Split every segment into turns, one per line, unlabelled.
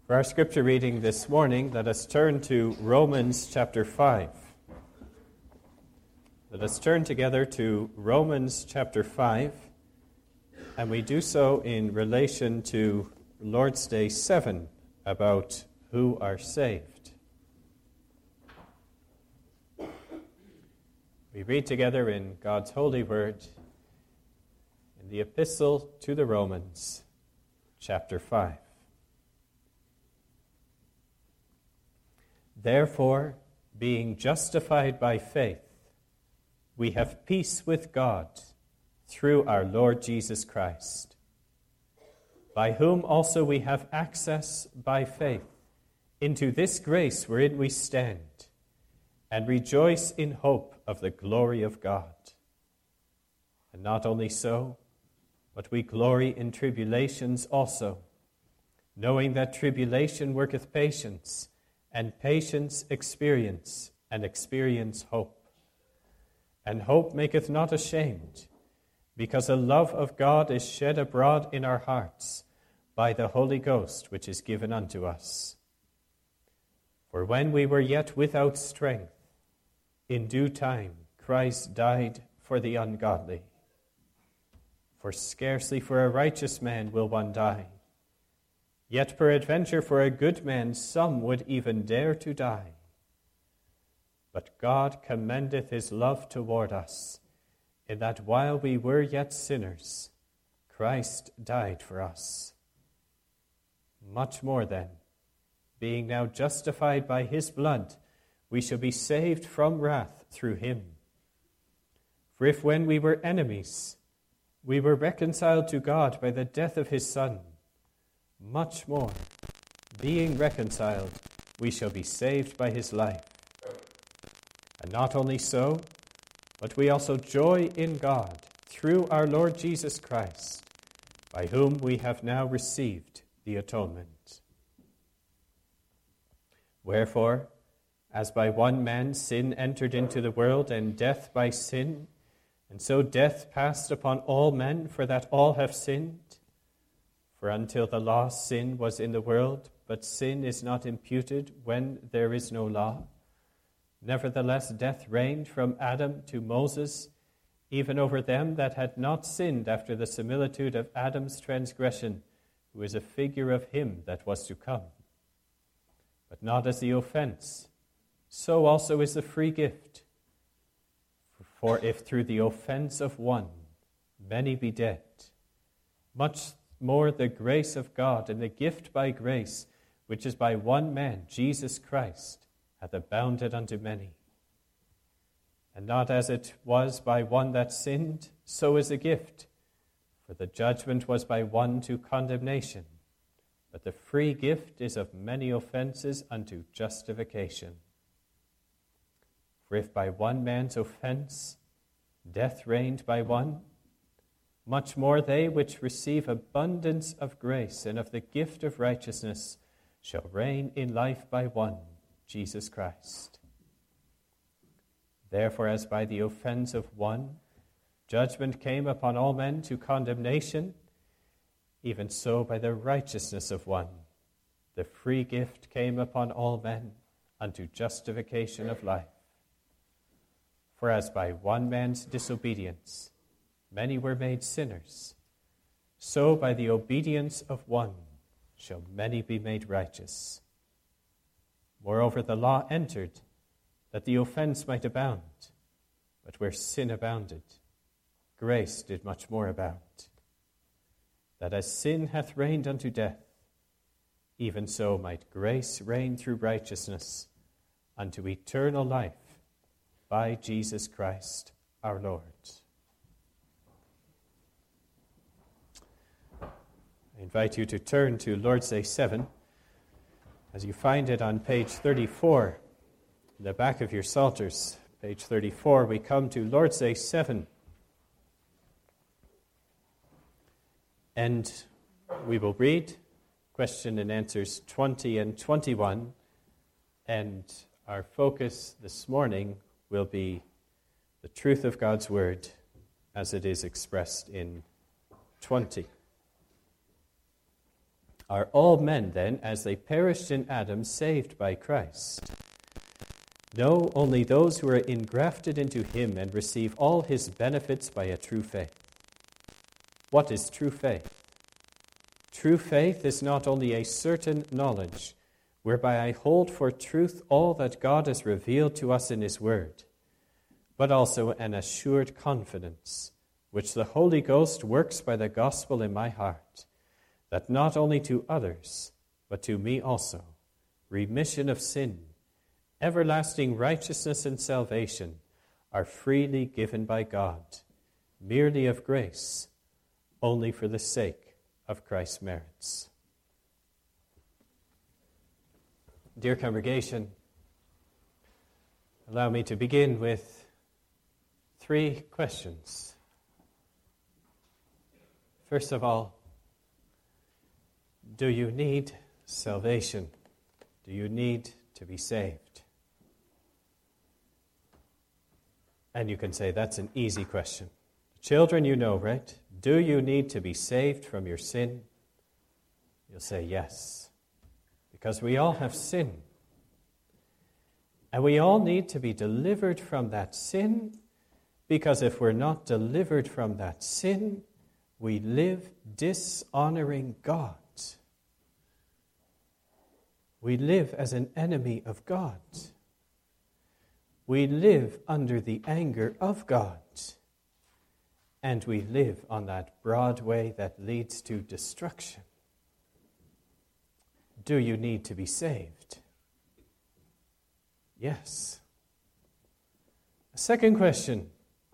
For our scripture reading this morning, let us turn to Romans chapter 5. Let us turn together to Romans chapter 5, and we do so in relation to Lord's Day 7, about who are saved. We read together in God's holy word in the Epistle to the Romans, chapter 5. Therefore, being justified by faith, we have peace with God through our Lord Jesus Christ, by whom also we have access by faith into this grace wherein we stand, and rejoice in hope of the glory of God. And not only so, but we glory in tribulations also, knowing that tribulation worketh patience, and patience experience, and experience hope. And hope maketh not ashamed, because the love of God is shed abroad in our hearts by the Holy Ghost which is given unto us. For when we were yet without strength, in due time Christ died for the ungodly. For scarcely for a righteous man will one die, yet peradventure for a good man some would even dare to die. But God commendeth his love toward us, in that while we were yet sinners, Christ died for us. Much more then, being now justified by his blood, we shall be saved from wrath through him. For if when we were enemies, we were reconciled to God by the death of his Son, much more, being reconciled, we shall be saved by his life. And not only so, but we also joy in God through our Lord Jesus Christ, by whom we have now received the atonement. Wherefore, as by one man sin entered into the world, and death by sin, and so death passed upon all men, for that all have sinned. For until the law, sin was in the world, but sin is not imputed when there is no law. Nevertheless, death reigned from Adam to Moses, even over them that had not sinned after the similitude of Adam's transgression, who is a figure of him that was to come. But not as the offense, so also is the free gift. For if through the offense of one many be dead, much more the grace of God and the gift by grace, which is by one man, Jesus Christ, hath abounded unto many. And not as it was by one that sinned, so is the gift. For the judgment was by one to condemnation, but the free gift is of many offenses unto justification. For if by one man's offense death reigned by one, much more they which receive abundance of grace and of the gift of righteousness shall reign in life by one, Jesus Christ. Therefore, as by the offense of one judgment came upon all men to condemnation, even so by the righteousness of one the free gift came upon all men unto justification of life. For as by one man's disobedience many were made sinners, so by the obedience of one shall many be made righteous. Moreover, the law entered, that the offense might abound. But where sin abounded, grace did much more abound. That as sin hath reigned unto death, even so might grace reign through righteousness unto eternal life by Jesus Christ our Lord. I invite you to turn to Lord's Day 7, as you find it on page 34, in the back of your Psalters. Page 34, we come to Lord's Day 7. And we will read question and answers 20 and 21, and our focus this morning will be the truth of God's Word as it is expressed in 20. Are all men then, as they perished in Adam, saved by Christ? No, only those who are engrafted into him and receive all his benefits by a true faith. What is true faith? True faith is not only a certain knowledge, whereby I hold for truth all that God has revealed to us in his word, but also an assured confidence, which the Holy Ghost works by the gospel in my heart, that not only to others, but to me also, remission of sin, everlasting righteousness and salvation are freely given by God, merely of grace, only for the sake of Christ's merits. Dear congregation, allow me to begin with 3 questions. First of all, do you need salvation? Do you need to be saved? And you can say that's an easy question. Children, you know, right? Do you need to be saved from your sin? You'll say yes, because we all have sin. And we all need to be delivered from that sin, because if we're not delivered from that sin, we live dishonoring God. We live as an enemy of God. We live under the anger of God. And we live on that broad way that leads to destruction. Do you need to be saved? Yes. A second question.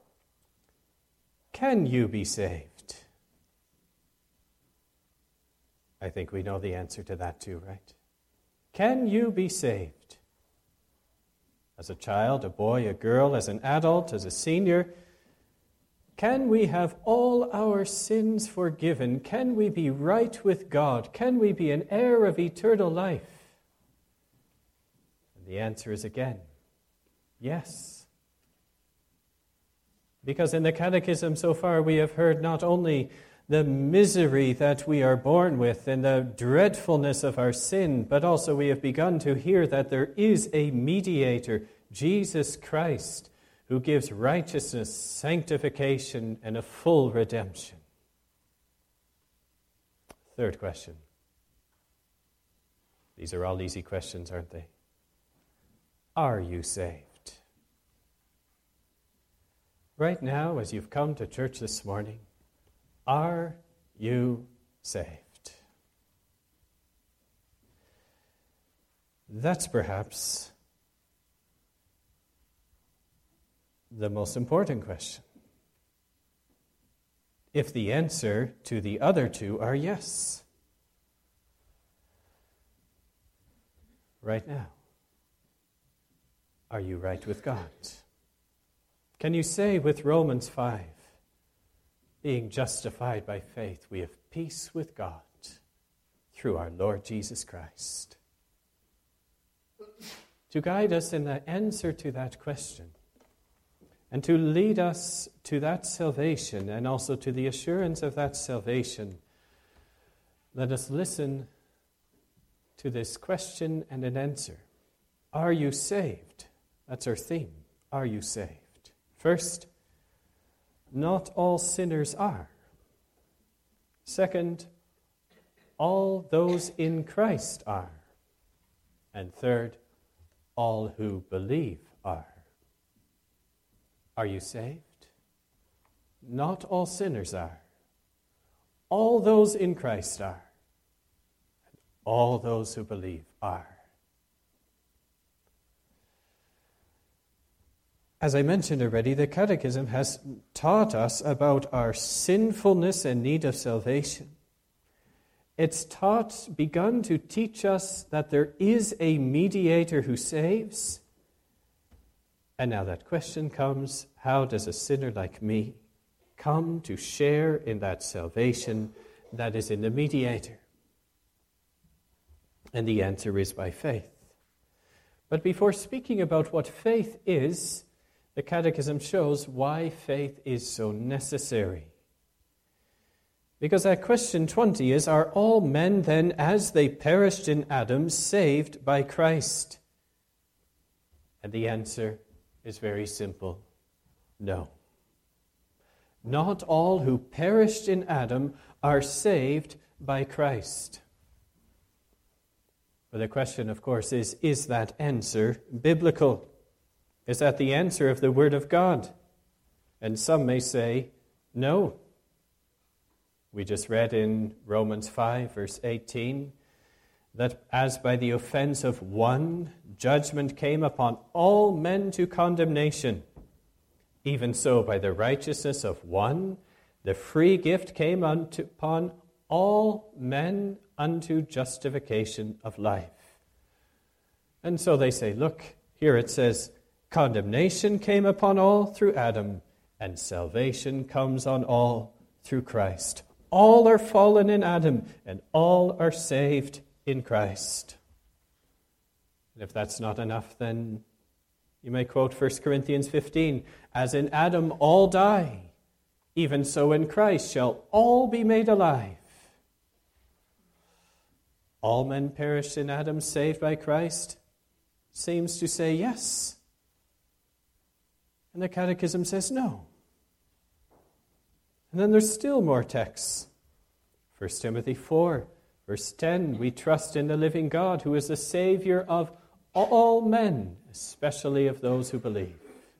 Can you be saved? I think we know the answer to that too, right? Can you be saved? As a child, a boy, a girl, as an adult, as a senior, can we have all our sins forgiven? Can we be right with God? Can we be an heir of eternal life? And the answer is again, yes. Because in the Catechism so far we have heard not only the misery that we are born with and the dreadfulness of our sin, but also we have begun to hear that there is a mediator, Jesus Christ, who gives righteousness, sanctification, and a full redemption. Third question. These are all easy questions, aren't they? Are you saved? Right now, as you've come to church this morning, are you saved? That's perhaps the most important question. If the answer to the other two are yes, right now, are you right with God? Can you say with Romans 5, being justified by faith, we have peace with God through our Lord Jesus Christ? To guide us in the answer to that question, and to lead us to that salvation and also to the assurance of that salvation, let us listen to this question and an answer. Are you saved? That's our theme. Are you saved? First, not all sinners are. Second, all those in Christ are. And third, all who believe are. Are you saved? Not all sinners are. All those in Christ are. And all those who believe are. As I mentioned already, the Catechism has taught us about our sinfulness and need of salvation. It's begun to teach us that there is a mediator who saves. And now that question comes, how does a sinner like me come to share in that salvation that is in the mediator? And the answer is by faith. But before speaking about what faith is, the Catechism shows why faith is so necessary. Because that question 20 is, are all men then, as they perished in Adam, saved by Christ? And the answer is very simple. No. Not all who perished in Adam are saved by Christ. But the question, of course, is that answer biblical? Is that the answer of the Word of God? And some may say, no. We just read in Romans 5, verse 18, that as by the offense of one, judgment came upon all men to condemnation, even so by the righteousness of one, the free gift came upon all men unto justification of life. And so they say, look, here it says, condemnation came upon all through Adam, and salvation comes on all through Christ. All are fallen in Adam, and all are saved in Christ. And if that's not enough, then you may quote 1 Corinthians 15, as in Adam all die, even so in Christ shall all be made alive. All men perished in Adam, saved by Christ, seems to say yes. And the Catechism says no. And then there's still more texts. 1 Timothy 4, verse 10, we trust in the living God, who is the Savior of all men, especially of those who believe.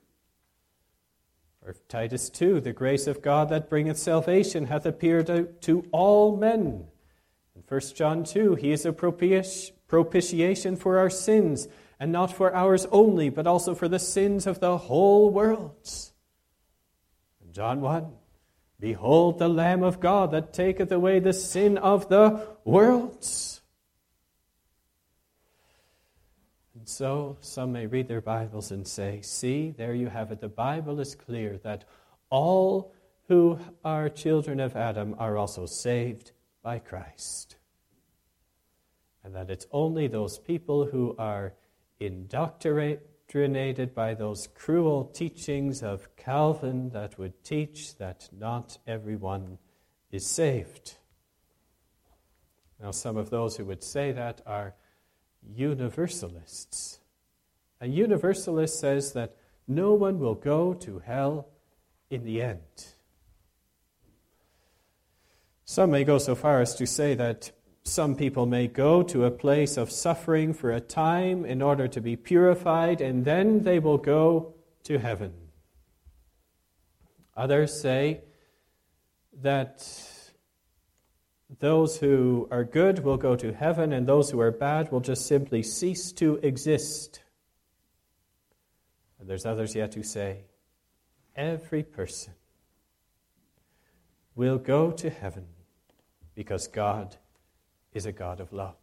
Or Titus 2, the grace of God that bringeth salvation hath appeared to all men. And 1 John 2, he is a propitiation for our sins, and not for ours only, but also for the sins of the whole world. And John 1, behold the Lamb of God that taketh away the sin of the world. And so some may read their Bibles and say, see, there you have it. The Bible is clear that all who are children of Adam are also saved by Christ. And that it's only those people who are indoctrinated by those cruel teachings of Calvin that would teach that not everyone is saved. Now, some of those who would say that are universalists. A universalist says that no one will go to hell in the end. Some may go so far as to say that some people may go to a place of suffering for a time in order to be purified, and then they will go to heaven. Others say that those who are good will go to heaven, and those who are bad will just simply cease to exist. And there's others yet who say, every person will go to heaven because God is a God of love.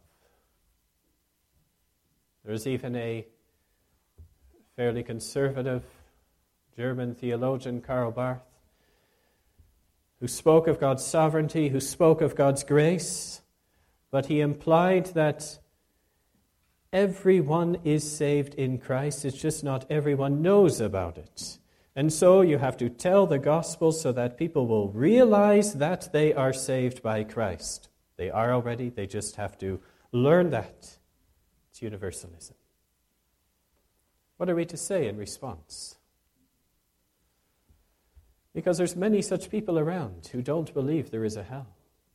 There's even a fairly conservative German theologian, Karl Barth, who spoke of God's sovereignty, who spoke of God's grace, but he implied that everyone is saved in Christ. It's just not everyone knows about it. And so you have to tell the gospel so that people will realize that they are saved by Christ. They are already, they just have to learn that. It's universalism. What are we to say in response? Because there's many such people around who don't believe there is a hell.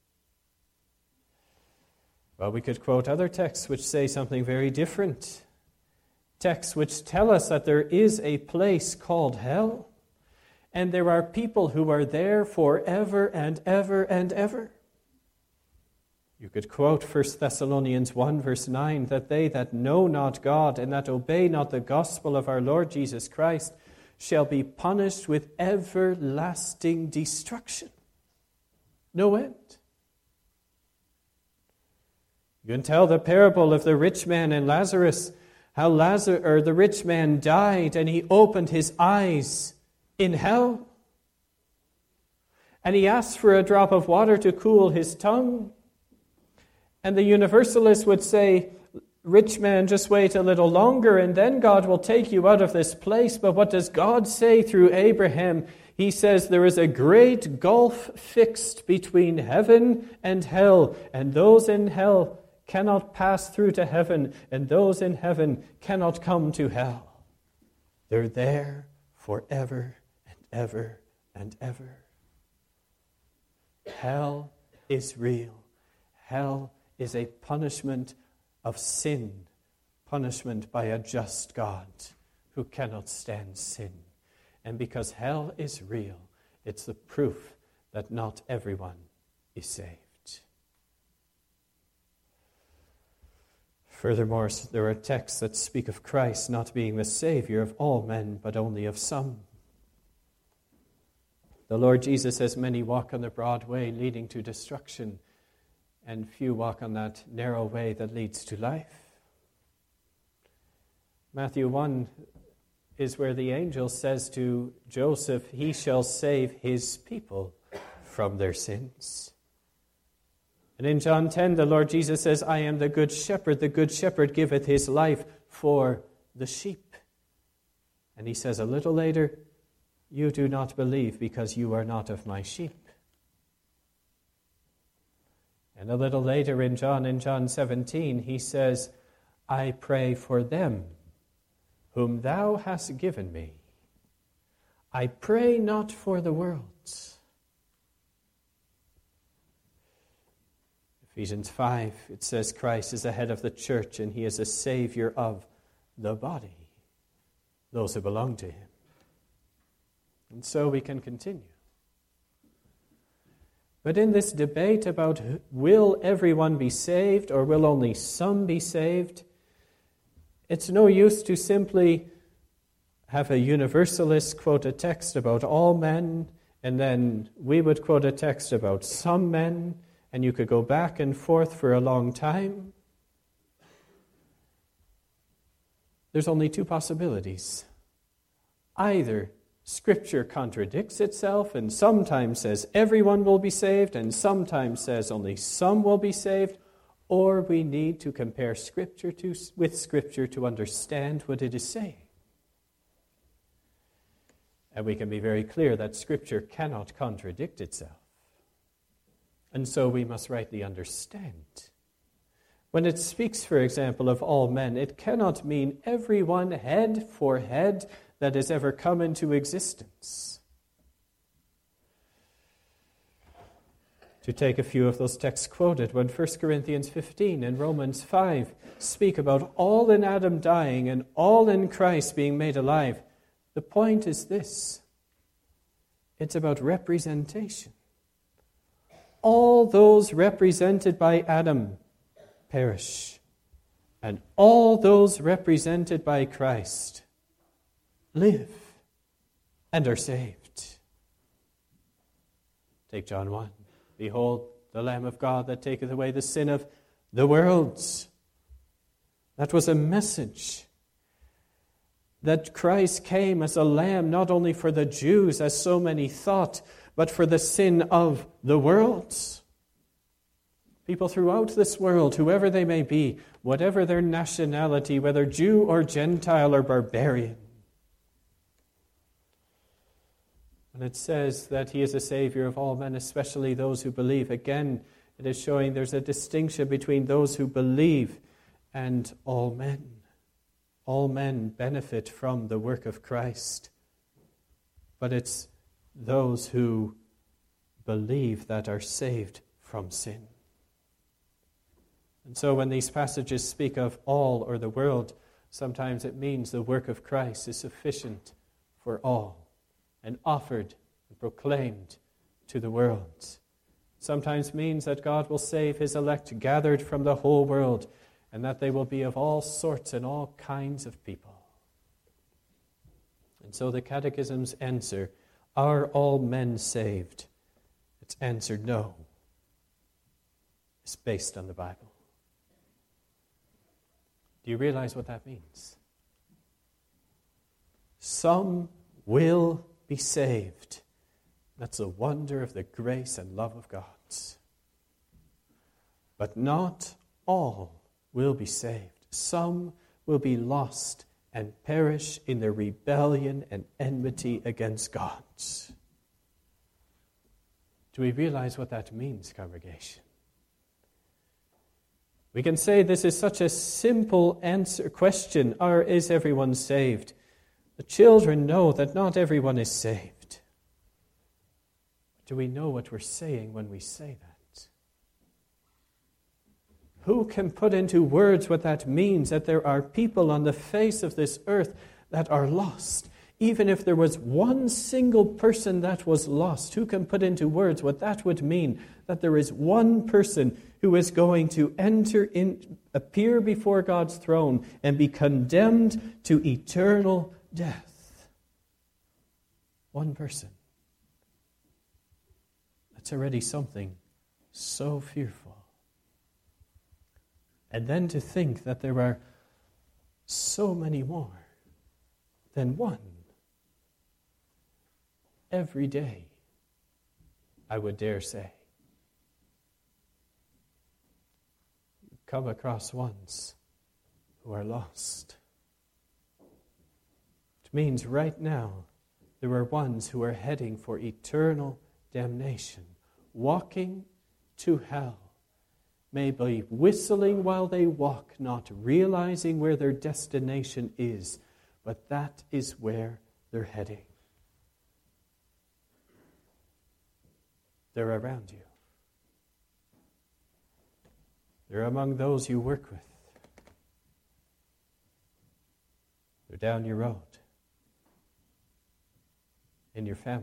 Well, we could quote other texts which say something very different. Texts which tell us that there is a place called hell, and there are people who are there forever and ever and ever. You could quote 1 Thessalonians 1, verse 9, that they that know not God and that obey not the gospel of our Lord Jesus Christ shall be punished with everlasting destruction. No end. You can tell the parable of the rich man and Lazarus, how the rich man died and he opened his eyes in hell. And he asked for a drop of water to cool his tongue. And the universalist would say, rich man, just wait a little longer and then God will take you out of this place. But what does God say through Abraham? He says there is a great gulf fixed between heaven and hell, and those in hell cannot pass through to heaven, and those in heaven cannot come to hell. They're there forever and ever and ever. Hell is real. Hell is a punishment of sin, punishment by a just God who cannot stand sin. And because hell is real, it's the proof that not everyone is saved. Furthermore, there are texts that speak of Christ not being the Savior of all men, but only of some. The Lord Jesus says, many walk on the broad way leading to destruction, and few walk on that narrow way that leads to life. Matthew 1 is where the angel says to Joseph, he shall save his people from their sins. And in John 10, the Lord Jesus says, I am the good shepherd. The good shepherd giveth his life for the sheep. And he says a little later, you do not believe because you are not of my sheep. And a little later in John 17, he says, I pray for them whom thou hast given me. I pray not for the world. Ephesians 5, it says Christ is the head of the church and he is a Savior of the body, those who belong to him. And so we can continue. But in this debate about will everyone be saved or will only some be saved, it's no use to simply have a universalist quote a text about all men, and then we would quote a text about some men, and you could go back and forth for a long time. There's only two possibilities. Either Scripture contradicts itself and sometimes says everyone will be saved and sometimes says only some will be saved, or we need to compare Scripture with Scripture to understand what it is saying. And we can be very clear that Scripture cannot contradict itself. And so we must rightly understand. When it speaks, for example, of all men, it cannot mean everyone head for head that has ever come into existence. To take a few of those texts quoted, when 1 Corinthians 15 and Romans 5 speak about all in Adam dying and all in Christ being made alive, the point is this. It's about representation. All those represented by Adam perish, and all those represented by Christ live and are saved. Take John 1. Behold, the Lamb of God that taketh away the sin of the world. That was a message that Christ came as a lamb, not only for the Jews, as so many thought, but for the sin of the world. People throughout this world, whoever they may be, whatever their nationality, whether Jew or Gentile or barbarian. And it says that he is a Savior of all men, especially those who believe. Again, it is showing there's a distinction between those who believe and all men. All men benefit from the work of Christ. But it's those who believe that are saved from sin. And so when these passages speak of all or the world, sometimes it means the work of Christ is sufficient for all and offered and proclaimed to the world. Sometimes means that God will save his elect gathered from the whole world, and that they will be of all sorts and all kinds of people. And so the Catechism's answer, are all men saved? Its answer, no. It's based on the Bible. Do you realize what that means? Some will be saved. That's a wonder of the grace and love of God. But not all will be saved. Some will be lost and perish in their rebellion and enmity against God. Do we realize what that means, congregation? We can say this is such a simple question, is everyone saved? The children know that not everyone is saved. Do we know what we're saying when we say that? Who can put into words what that means, that there are people on the face of this earth that are lost? Even if there was one single person that was lost, who can put into words what that would mean? That there is one person who is going to appear before God's throne and be condemned to eternal death. One person. That's already something so fearful. And then to think that there are so many more than one. Every day, I would dare say. You come across ones who are lost. It means right now there are ones who are heading for eternal damnation, walking to hell, maybe whistling while they walk, not realizing where their destination is, but that is where they're heading. They're around you. They're among those you work with. They're down your road. In your family.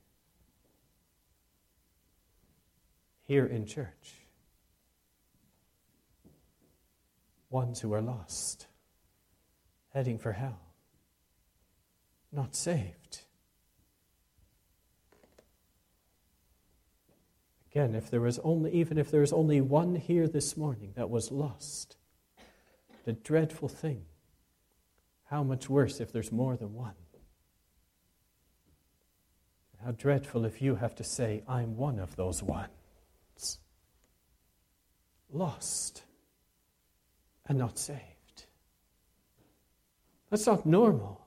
Here in church. Ones who are lost. Heading for hell. Not saved. Again, even if there was only one here this morning that was lost, the dreadful thing, how much worse if there's more than one? How dreadful if you have to say, I'm one of those ones. Lost and not saved. That's not normal.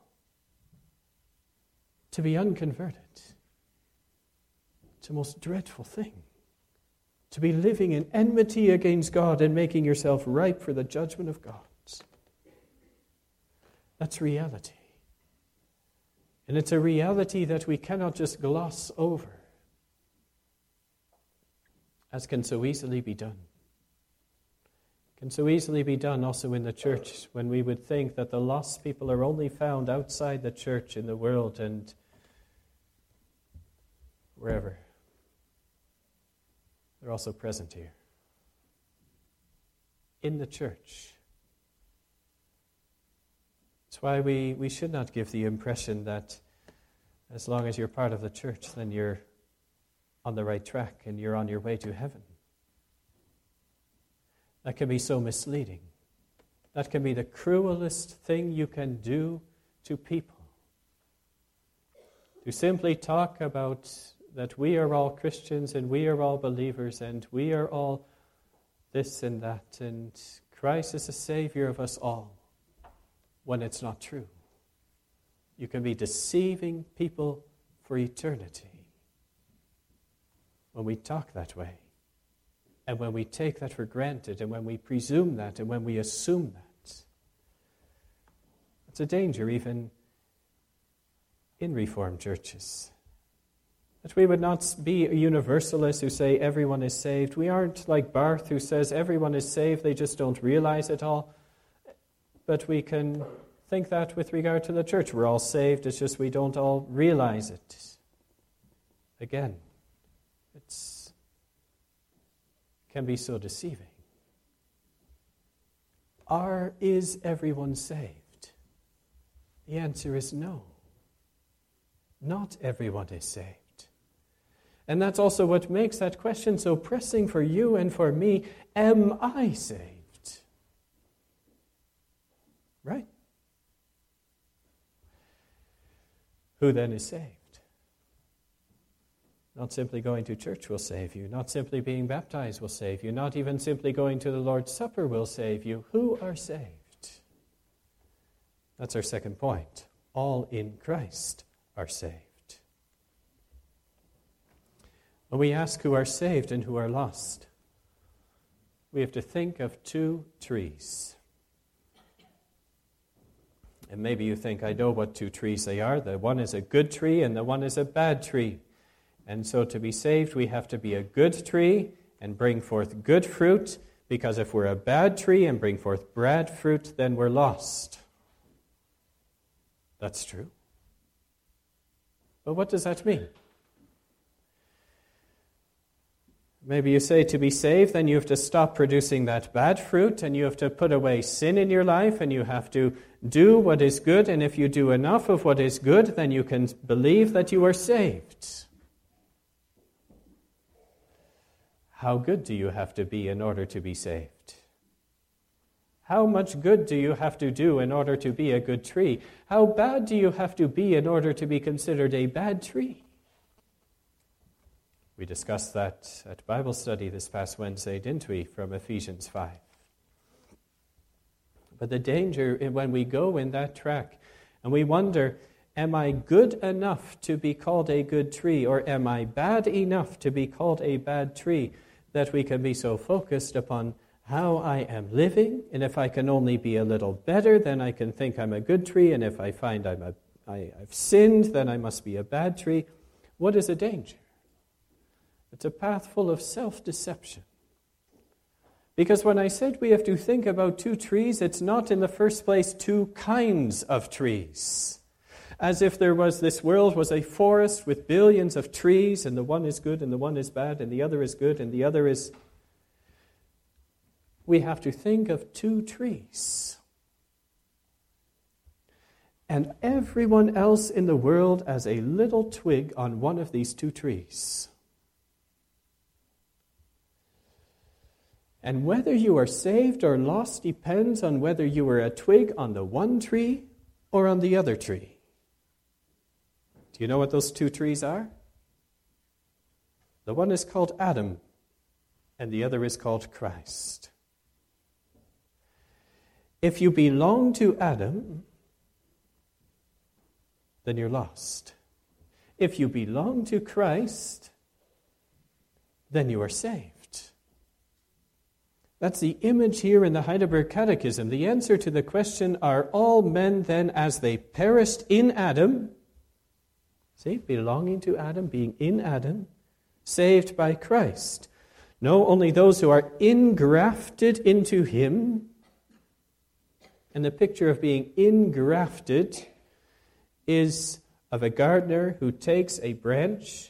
To be unconverted. It's the most dreadful thing. To be living in enmity against God and making yourself ripe for the judgment of God. That's reality. And it's a reality that we cannot just gloss over, as can so easily be done. It can so easily be done also in the church, when we would think that the lost people are only found outside the church in the world and wherever. They're also present here. In the church. That's why we should not give the impression that as long as you're part of the church, then you're on the right track and you're on your way to heaven. That can be so misleading. That can be the cruelest thing you can do to people. To simply talk about that we are all Christians and we are all believers and we are all this and that and Christ is the Savior of us all, when it's not true. You can be deceiving people for eternity when we talk that way and when we take that for granted and when we presume that and when we assume that. It's a danger even in Reformed churches. That we would not be universalists who say everyone is saved. We aren't like Barth who says everyone is saved, they just don't realize it all. But we can think that with regard to the church. We're all saved, it's just we don't all realize it. Again, it can be so deceiving. Is everyone saved? The answer is no. Not everyone is saved. And that's also what makes that question so pressing for you and for me. Am I saved? Right? Who then is saved? Not simply going to church will save you. Not simply being baptized will save you. Not even simply going to the Lord's Supper will save you. Who are saved? That's our second point. All in Christ are saved. When we ask who are saved and who are lost, we have to think of two trees. And maybe you think, I know what two trees they are. The one is a good tree and the one is a bad tree. And so to be saved, we have to be a good tree and bring forth good fruit, because if we're a bad tree and bring forth bad fruit, then we're lost. That's true. But what does that mean? Maybe you say to be saved, then you have to stop producing that bad fruit, and you have to put away sin in your life, and you have to do what is good, and if you do enough of what is good, then you can believe that you are saved. How good do you have to be in order to be saved? How much good do you have to do in order to be a good tree? How bad do you have to be in order to be considered a bad tree? We discussed that at Bible study this past Wednesday, didn't we, from Ephesians 5. But the danger when we go in that track and we wonder, am I good enough to be called a good tree, or am I bad enough to be called a bad tree, that we can be so focused upon how I am living, and if I can only be a little better, then I can think I'm a good tree, and if I find I've sinned, then I must be a bad tree. What is a danger? It's a path full of self-deception. Because when I said we have to think about two trees, it's not in the first place two kinds of trees. As if this world was a forest with billions of trees, and the one is good and the one is bad, and the other is good and the other is... We have to think of two trees. And everyone else in the world as a little twig on one of these two trees. And whether you are saved or lost depends on whether you are a twig on the one tree or on the other tree. Do you know what those two trees are? The one is called Adam, and the other is called Christ. If you belong to Adam, then you're lost. If you belong to Christ, then you are saved. That's the image here in the Heidelberg Catechism. The answer to the question, are all men then as they perished in Adam? See, belonging to Adam, being in Adam, saved by Christ. No, only those who are engrafted into him. And the picture of being engrafted is of a gardener who takes a branch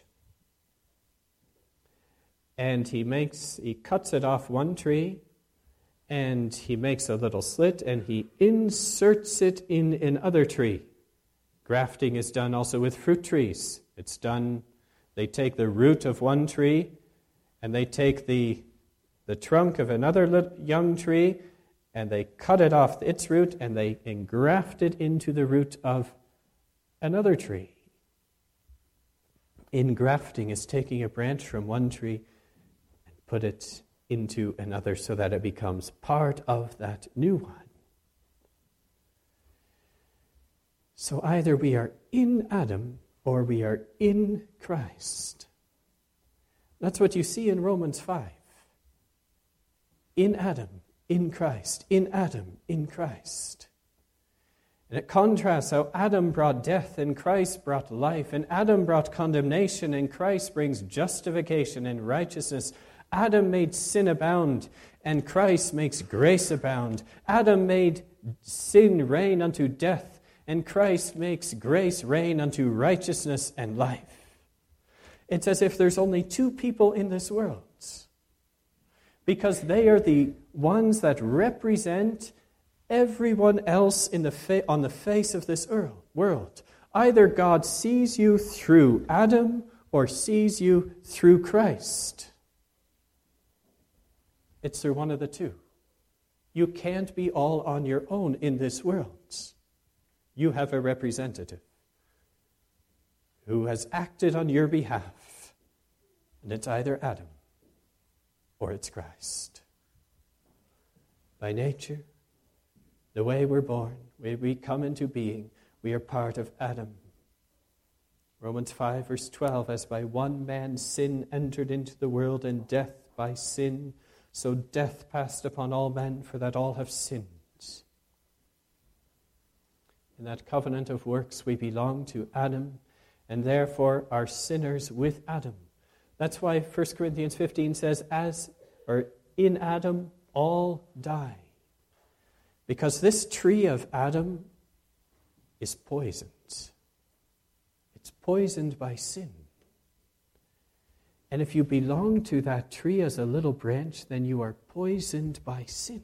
and he cuts it off one tree, and he makes a little slit, and he inserts it in another tree. Grafting is done also with fruit trees. It's done, they take the root of one tree, and they take the trunk of another young tree, and they cut it off its root, and they engraft it into the root of another tree. Engrafting is taking a branch from one tree and put it into another so that it becomes part of that new one. So either we are in Adam or we are in Christ. That's what you see in Romans 5. In Adam, in Christ. In Adam, in Christ. And it contrasts how Adam brought death and Christ brought life. And Adam brought condemnation and Christ brings justification and righteousness. Adam made sin abound and Christ makes grace abound. Adam made sin reign unto death and Christ makes grace reign unto righteousness and life. It's as if there's only two people in this world, because they are the ones that represent everyone else on the face of this world. Either God sees you through Adam or sees you through Christ. It's through one of the two. You can't be all on your own in this world. You have a representative who has acted on your behalf. And it's either Adam or it's Christ. By nature, the way we're born, we come into being, we are part of Adam. Romans 5, verse 12, as by one man sin entered into the world, and death by sin, so death passed upon all men, for that all have sinned. In that covenant of works, we belong to Adam, and therefore are sinners with Adam. That's why 1 Corinthians 15 says, in Adam all die. Because this tree of Adam is poisoned. It's poisoned by sin. And if you belong to that tree as a little branch, then you are poisoned by sin.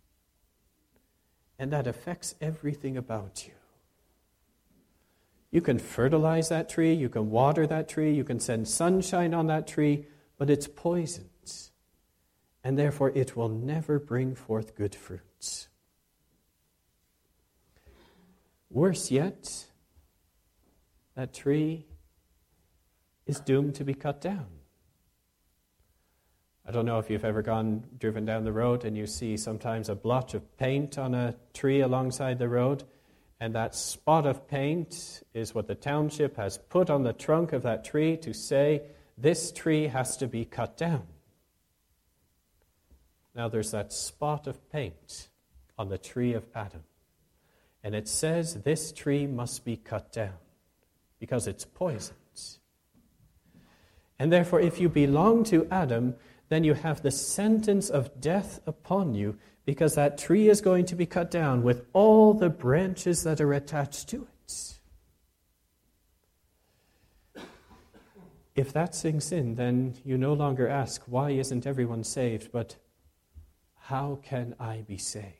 And that affects everything about you. You can fertilize that tree, you can water that tree, you can send sunshine on that tree, but it's poisoned. And therefore it will never bring forth good fruits. Worse yet, that tree is doomed to be cut down. I don't know if you've ever driven down the road and you see sometimes a blotch of paint on a tree alongside the road, and that spot of paint is what the township has put on the trunk of that tree to say, this tree has to be cut down. Now there's that spot of paint on the tree of Adam. And it says this tree must be cut down because it's poisoned. And therefore, if you belong to Adam, then you have the sentence of death upon you, because that tree is going to be cut down with all the branches that are attached to it. If that sinks in, then you no longer ask, why isn't everyone saved? But how can I be saved?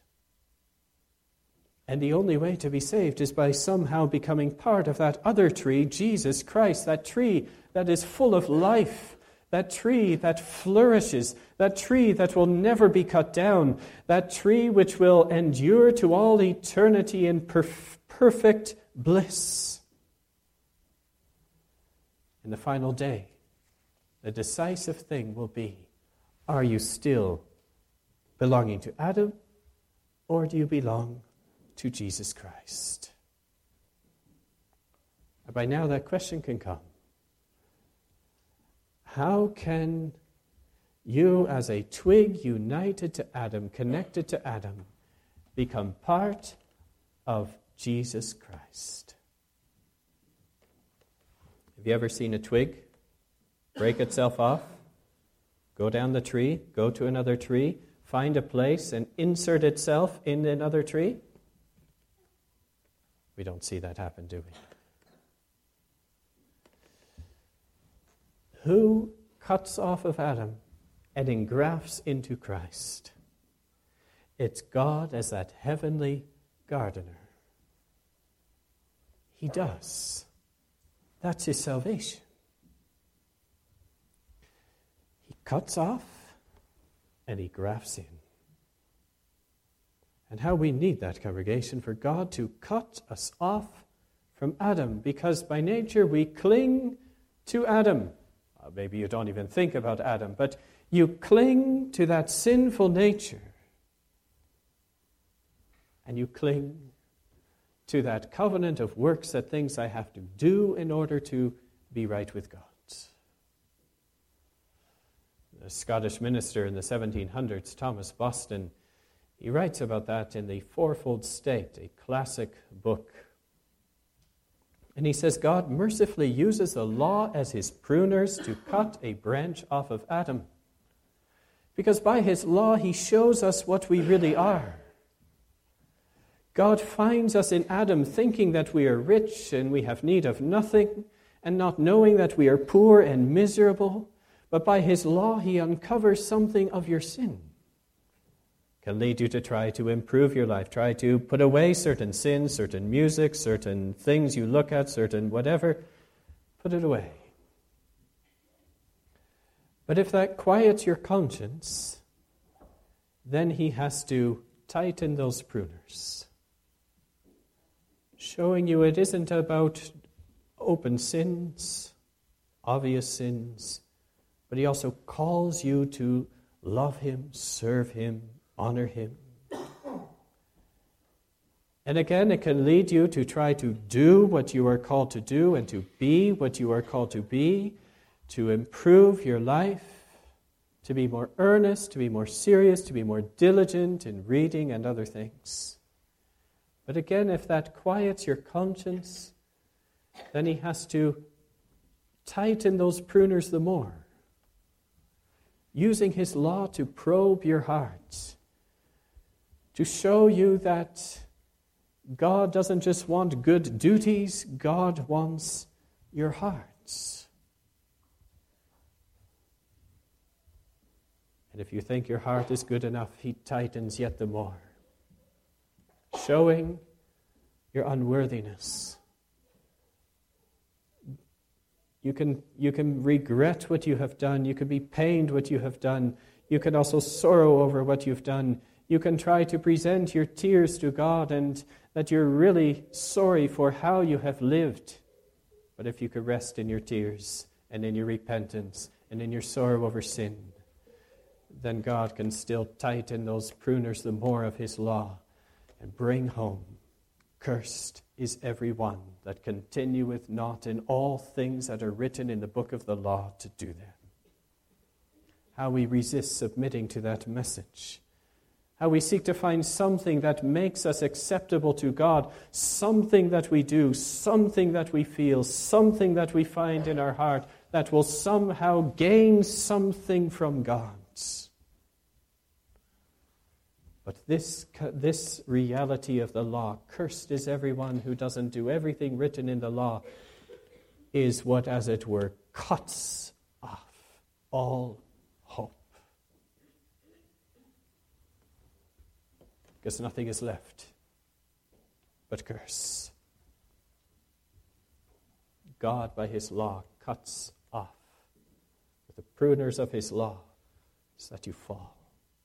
And the only way to be saved is by somehow becoming part of that other tree, Jesus Christ, that tree that is full of life, that tree that flourishes, that tree that will never be cut down, that tree which will endure to all eternity in perfect bliss. In the final day, the decisive thing will be, are you still belonging to Adam, or do you belong to Jesus Christ? And by now that question can come. How can you, as a twig united to Adam, connected to Adam, become part of Jesus Christ? Have you ever seen a twig break itself off, go down the tree, go to another tree, find a place and insert itself in another tree? We don't see that happen, do we? Who cuts off of Adam and engrafts into Christ? It's God as that heavenly gardener. He does. That's his salvation. He cuts off and he grafts in. And how we need that, congregation, for God to cut us off from Adam, because by nature we cling to Adam. Maybe you don't even think about Adam, but you cling to that sinful nature. And you cling to that covenant of works, that things I have to do in order to be right with God. The Scottish minister in the 1700s, Thomas Boston, he writes about that in The Fourfold State, a classic book. And he says, God mercifully uses the law as his pruners to cut a branch off of Adam. Because by his law, he shows us what we really are. God finds us in Adam thinking that we are rich and we have need of nothing, and not knowing that we are poor and miserable. But by his law, he uncovers something of your sin. Can lead you to try to improve your life, try to put away certain sins, certain music, certain things you look at, certain whatever. Put it away. But if that quiets your conscience, then he has to tighten those pruners, showing you it isn't about open sins, obvious sins, but he also calls you to love him, serve him, honor him. And again, it can lead you to try to do what you are called to do and to be what you are called to be, to improve your life, to be more earnest, to be more serious, to be more diligent in reading and other things. But again, if that quiets your conscience, then he has to tighten those pruners the more, using his law to probe your heart, to show you that God doesn't just want good duties, God wants your hearts. And if you think your heart is good enough, he tightens yet the more, showing your unworthiness. You can regret what you have done. You can be pained what you have done. You can also sorrow over what you've done. You can try to present your tears to God and that you're really sorry for how you have lived. But if you could rest in your tears and in your repentance and in your sorrow over sin, then God can still tighten those pruners the more of his law and bring home, "Cursed is every one that continueth not in all things that are written in the book of the law to do them." How we resist submitting to that message. How we seek to find something that makes us acceptable to God, something that we do, something that we feel, something that we find in our heart that will somehow gain something from God. But this reality of the law, "Cursed is everyone who doesn't do everything written in the law," is what, as it were, cuts off all hope. Because nothing is left but curse. God, by his law, cuts off with the pruners of his law so that you fall.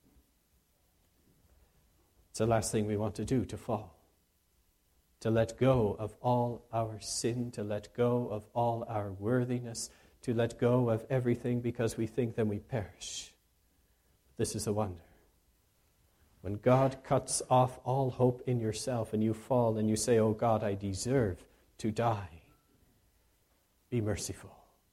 It's the last thing we want to do, to fall. To let go of all our sin, to let go of all our worthiness, to let go of everything because we think then we perish. This is a wonder. When God cuts off all hope in yourself and you fall and you say, "Oh God, I deserve to die," be merciful.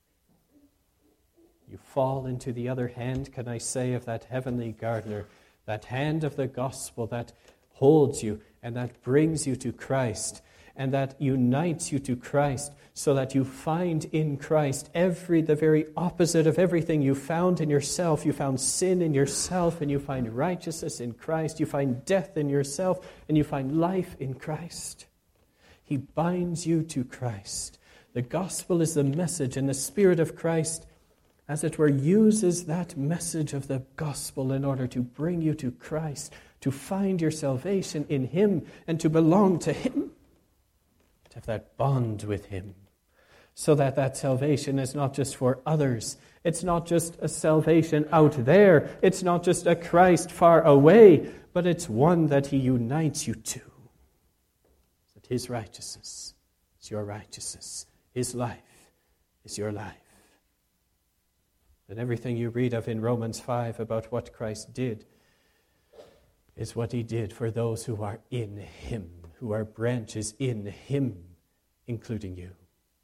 You fall into the other hand, can I say, of that heavenly gardener, that hand of the gospel that holds you and that brings you to Christ and that unites you to Christ so that you find in Christ the very opposite of everything you found in yourself. You found sin in yourself and you find righteousness in Christ. You find death in yourself and you find life in Christ. He binds you to Christ. The gospel is the message, and the Spirit of Christ, as it were, uses that message of the gospel in order to bring you to Christ, to find your salvation in him and to belong to him, to have that bond with him, so that that salvation is not just for others. It's not just a salvation out there. It's not just a Christ far away, but it's one that he unites you to. That his righteousness is your righteousness. His life is your life. And everything you read of in Romans 5 about what Christ did is what he did for those who are in him, who are branches in him, including you.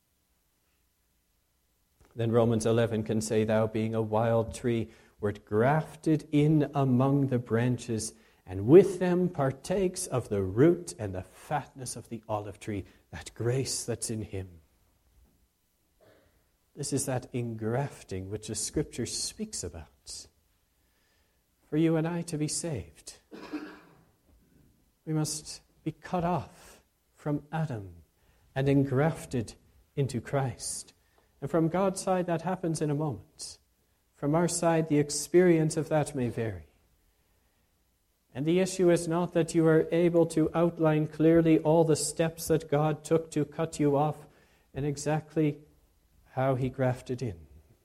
Then Romans 11 can say, "Thou being a wild tree, wert grafted in among the branches, and with them partakes of the root and the fatness of the olive tree," that grace that's in him. This is that engrafting which the Scripture speaks about. For you and I to be saved, we must be cut off from Adam and engrafted into Christ. And from God's side, that happens in a moment. From our side, the experience of that may vary. And the issue is not that you are able to outline clearly all the steps that God took to cut you off and exactly how he grafted in.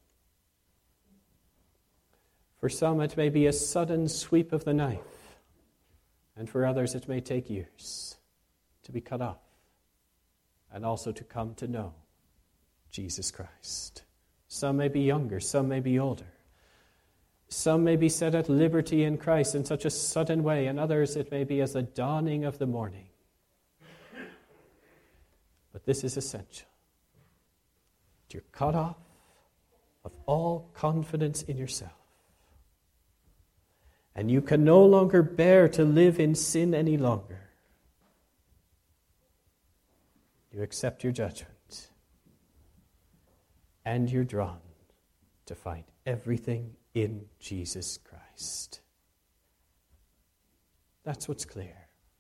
For some, it may be a sudden sweep of the knife, and for others, it may take years to be cut off and also to come to know Jesus Christ. Some may be younger, some may be older. Some may be set at liberty in Christ in such a sudden way, and others it may be as the dawning of the morning. But this is essential. You're cut off of all confidence in yourself. And you can no longer bear to live in sin any longer. You accept your judgment. And you're drawn to find everything in Jesus Christ. That's what's clear.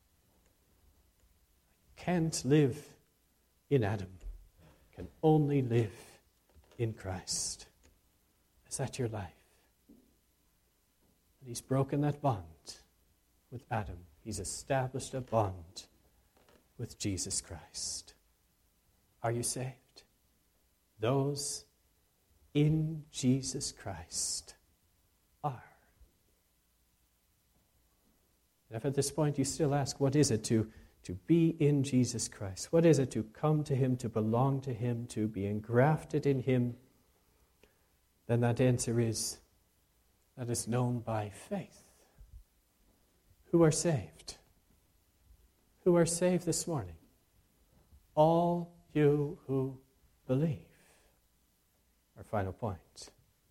Can't live in Adam. Can only live in Christ. Is that your life? And he's broken that bond with Adam. He's established a bond with Jesus Christ. Are you saved? Those in Jesus Christ are. And if at this point you still ask, what is it to be in Jesus Christ? What is it to come to him, to belong to him, to be engrafted in him? Then that answer is, that is known by faith. Who are saved? Who are saved this morning? All you who believe. Our final point.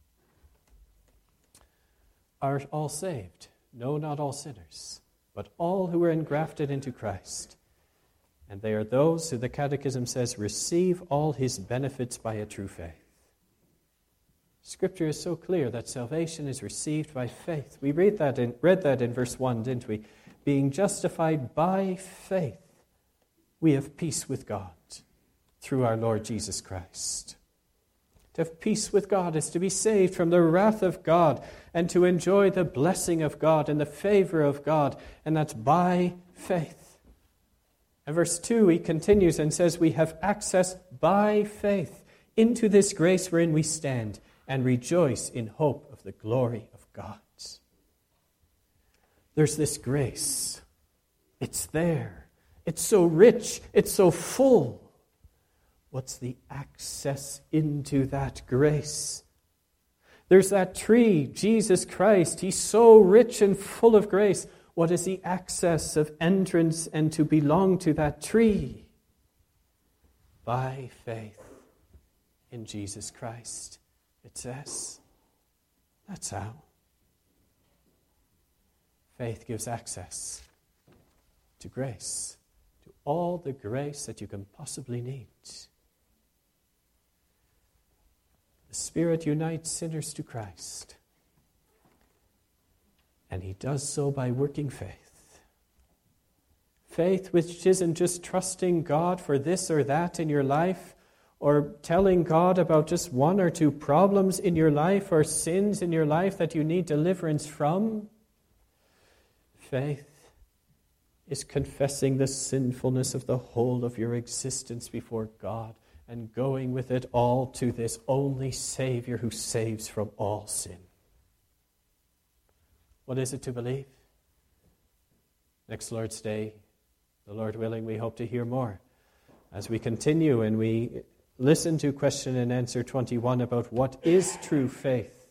Are all saved? No, not all sinners, but all who are engrafted into Christ. And they are those who the Catechism says receive all his benefits by a true faith. Scripture is so clear that salvation is received by faith. We read that in verse 1, didn't we? Being justified by faith, we have peace with God through our Lord Jesus Christ. To have peace with God is to be saved from the wrath of God and to enjoy the blessing of God and the favor of God, and that's by faith. And verse 2, he continues and says, we have access by faith into this grace wherein we stand and rejoice in hope of the glory of God. There's this grace. It's there. It's so rich. It's so full. What's the access into that grace? There's that tree, Jesus Christ. He's so rich and full of grace. What is the access of entrance and to belong to that tree? By faith in Jesus Christ, it says. That's how. Faith gives access to grace, to all the grace that you can possibly need. The Spirit unites sinners to Christ. And he does so by working faith. Faith which isn't just trusting God for this or that in your life, or telling God about just one or two problems in your life or sins in your life that you need deliverance from. Faith is confessing the sinfulness of the whole of your existence before God and going with it all to this only Savior who saves from all sin. What is it to believe? Next Lord's Day, the Lord willing, we hope to hear more as we continue and we listen to question and answer 21 about what is true faith.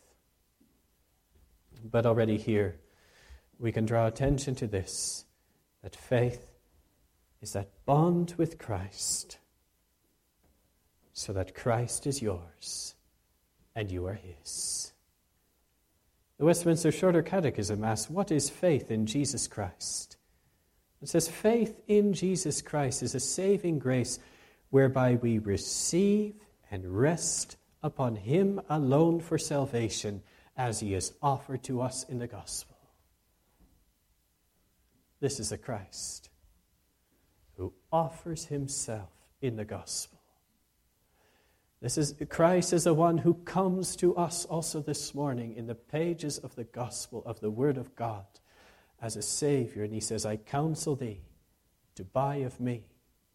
But already here, we can draw attention to this, that faith is that bond with Christ, so that Christ is yours and you are his. The Westminster Shorter Catechism asks, what is faith in Jesus Christ? It says, faith in Jesus Christ is a saving grace whereby we receive and rest upon him alone for salvation as he is offered to us in the gospel. This is a Christ who offers himself in the gospel. Christ is the one who comes to us also this morning in the pages of the gospel of the Word of God as a Savior. And he says, I counsel thee to buy of me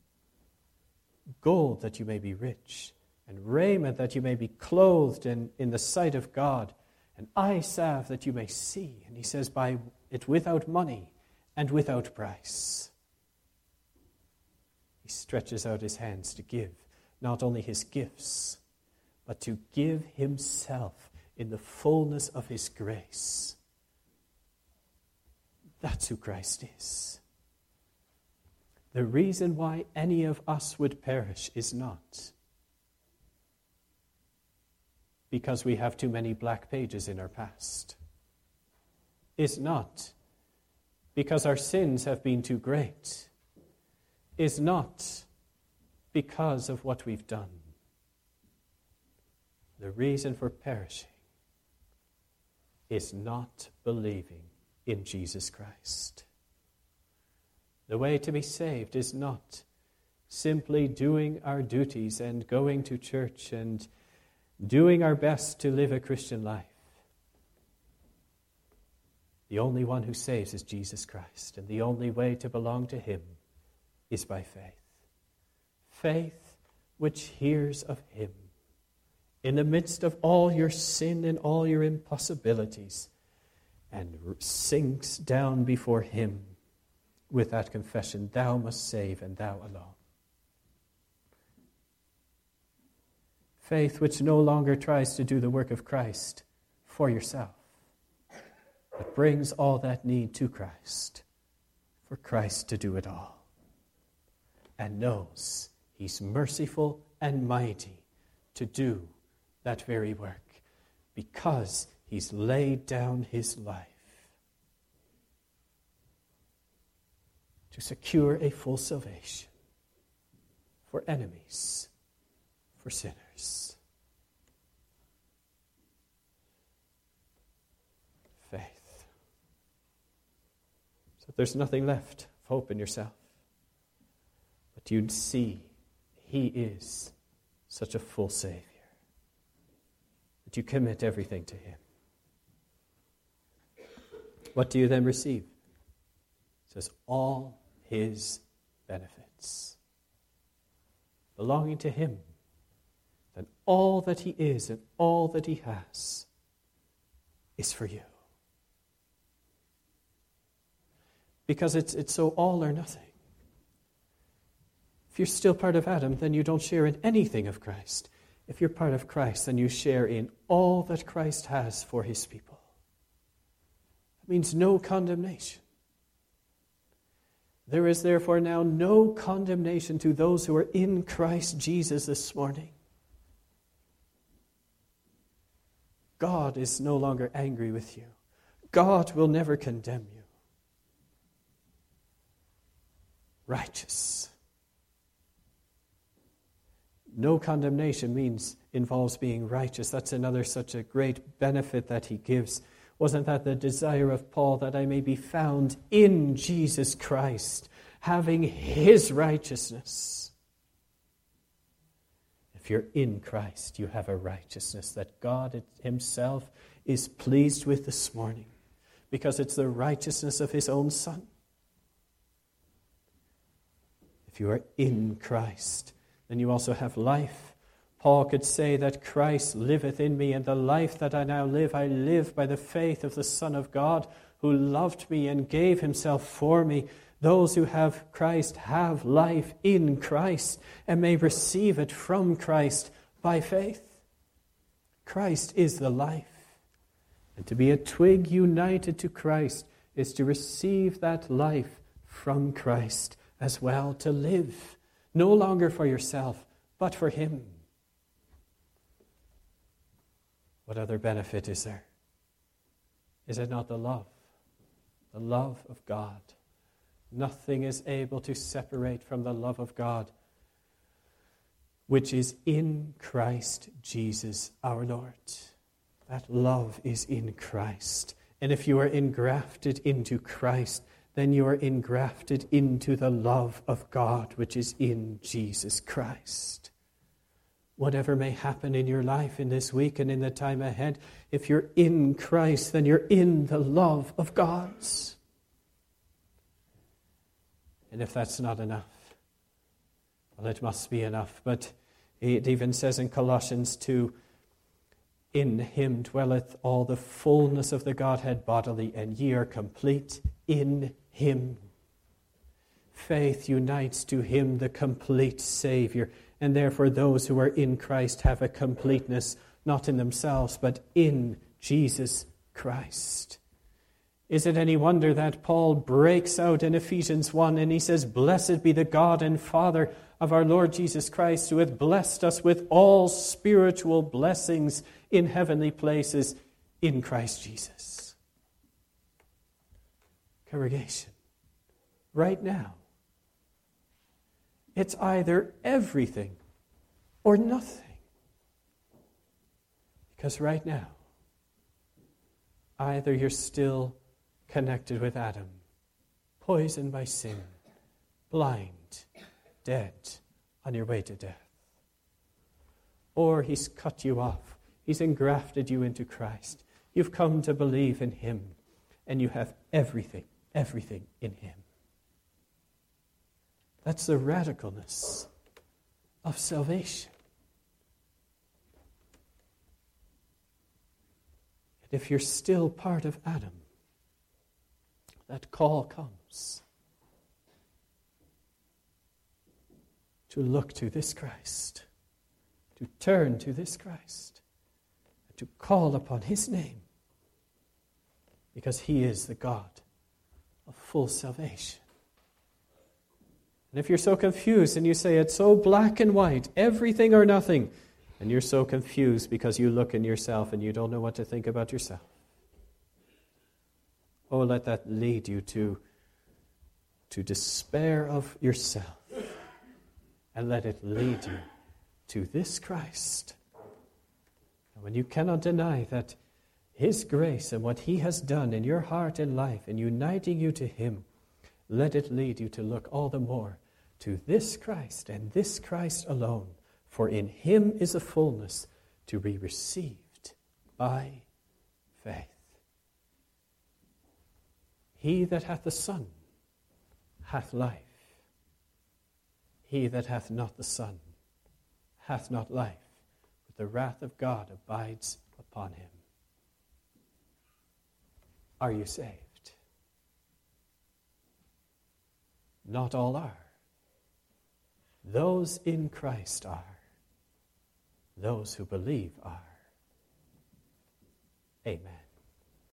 gold that you may be rich, and raiment that you may be clothed in the sight of God, and eye salve that you may see. And he says, buy it without money and without price. He stretches out his hands to give not only his gifts, but to give himself in the fullness of his grace. That's who Christ is. The reason why any of us would perish is not because we have too many black pages in our past. Is not because our sins have been too great. Is not because of what we've done. The reason for perishing is not believing in Jesus Christ. The way to be saved is not simply doing our duties and going to church and doing our best to live a Christian life. The only one who saves is Jesus Christ, and the only way to belong to him is by faith. Faith which hears of him in the midst of all your sin and all your impossibilities, and sinks down before him with that confession, thou must save and thou alone. Faith which no longer tries to do the work of Christ for yourself, but brings all that need to Christ, for Christ to do it all, and knows he's merciful and mighty to do that very work, because he's laid down his life to secure a full salvation for enemies, for sinners. Faith. So there's nothing left of hope in yourself, but you'd see he is such a full Savior that you commit everything to him. What do you then receive? It says, all his benefits. Belonging to him, then all that he is and all that he has is for you. Because it's so all or nothing. If you're still part of Adam, then you don't share in anything of Christ. If you're part of Christ, then you share in all that Christ has for his people. It means no condemnation. There is therefore now no condemnation to those who are in Christ Jesus this morning. God is no longer angry with you. God will never condemn you. Righteous. No condemnation involves being righteous. That's another such a great benefit that he gives. Wasn't that the desire of Paul, that I may be found in Jesus Christ, having his righteousness? If you're in Christ, you have a righteousness that God himself is pleased with this morning, because it's the righteousness of his own Son. If you are in Christ, then you also have life. Paul could say that Christ liveth in me, and the life that I now live, I live by the faith of the Son of God, who loved me and gave himself for me. Those who have Christ have life in Christ and may receive it from Christ by faith. Christ is the life. And to be a twig united to Christ is to receive that life from Christ as well, to live no longer for yourself, but for him. What other benefit is there? Is it not the love of God? Nothing is able to separate from the love of God, which is in Christ Jesus our Lord. That love is in Christ. And if you are engrafted into Christ, then you are engrafted into the love of God, which is in Jesus Christ. Whatever may happen in your life in this week and in the time ahead, if you're in Christ, then you're in the love of God. And if that's not enough, well, it must be enough. But it even says in Colossians 2, in him dwelleth all the fullness of the Godhead bodily, and ye are complete in him. Faith unites to him, the complete Savior, and therefore those who are in Christ have a completeness, not in themselves, but in Jesus Christ. Is it any wonder that Paul breaks out in Ephesians 1 and he says, "Blessed be the God and Father of our Lord Jesus Christ, who hath blessed us with all spiritual blessings in heavenly places in Christ Jesus." Congregation, right now, it's either everything or nothing. Because right now, either you're still connected with Adam, poisoned by sin, blind, dead, on your way to death. Or he's cut you off. He's engrafted you into Christ. You've come to believe in him, and you have everything in him. That's the radicalness of salvation. And if you're still part of Adam, that call comes to look to this Christ, to turn to this Christ, and to call upon his name, because he is the God of full salvation. And if you're so confused and you say it's so black and white, everything or nothing, and you're so confused because you look in yourself and you don't know what to think about yourself, oh, let that lead you to despair of yourself, and let it lead you to this Christ. And when you cannot deny that his grace and what he has done in your heart and life in uniting you to him, let it lead you to look all the more to this Christ and this Christ alone, for in him is a fullness to be received by faith. He that hath the Son hath life. He that hath not the Son hath not life, but the wrath of God abides upon him. Are you saved? Not all are. Those in Christ are. Those who believe are. Amen.